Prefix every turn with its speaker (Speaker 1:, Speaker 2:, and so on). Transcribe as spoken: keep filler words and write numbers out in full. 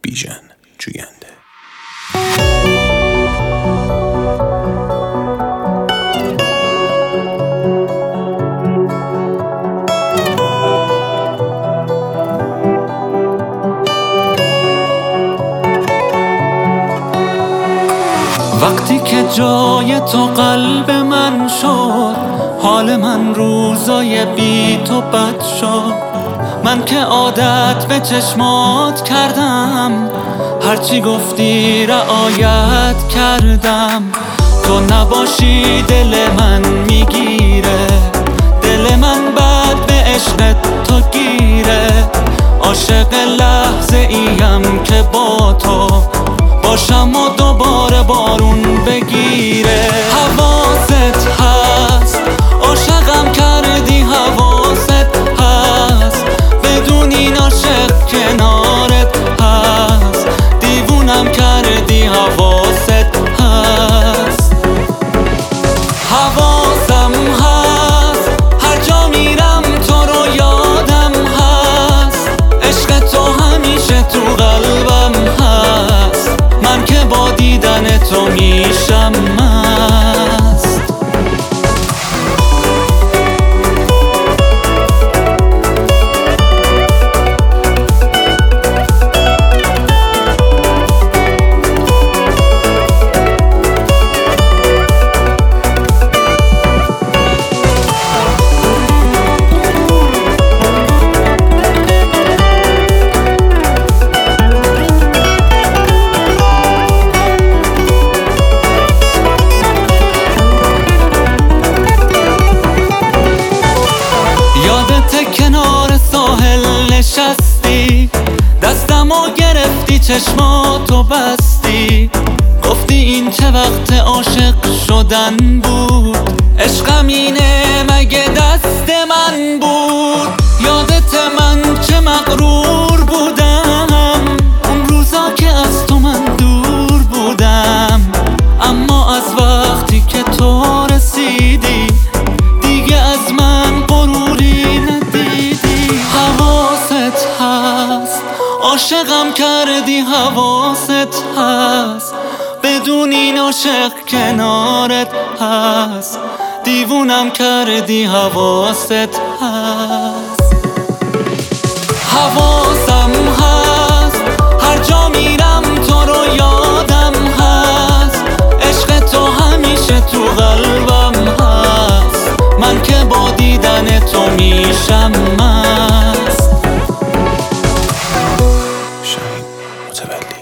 Speaker 1: بیژن جوینده.
Speaker 2: وقتی که جای تو قلب من شد، حال من روزای بی تو بد شد. من که عادت به چشمات کردم، هرچی گفتی رعایت کردم. تو نباشی دل من میگیره، دل من بعد به عشق تو گیره. عاشق لحظه ایم که با تو باشم و دوباره بارون بگیره. حواست هست عاشقم کردی، حواست هست بدون این عاشق کنارت هست. دیوونم کردی، حواست هست. حواسم هست هر جا میرم تو رو یادم هست. عشق تو همیشه تو قلبم هست. من که با دیدن تو میشم مست. کنار ساحل نشستی، دستمو گرفتی چشماتو بستی. گفتی این چه وقت عاشق شدن بود، عشقم اینه مگه دست من بود. یادت من چه مغرور بودم، اون روزا که از تو من دور بودم. اما از وقتی که تو رسیدی دیگه از من غروری ندیدی. حواست هست عاشقم کردی، حواست هست بدون این عاشق کنارت هست. دیوونم کردی، حواست هست. حواسم هست هر جا میرم تو رو یادم هست. عشق تو همیشه تو قلبم هست. من که با دیدن تو میشم مست.
Speaker 1: شاهین متولی.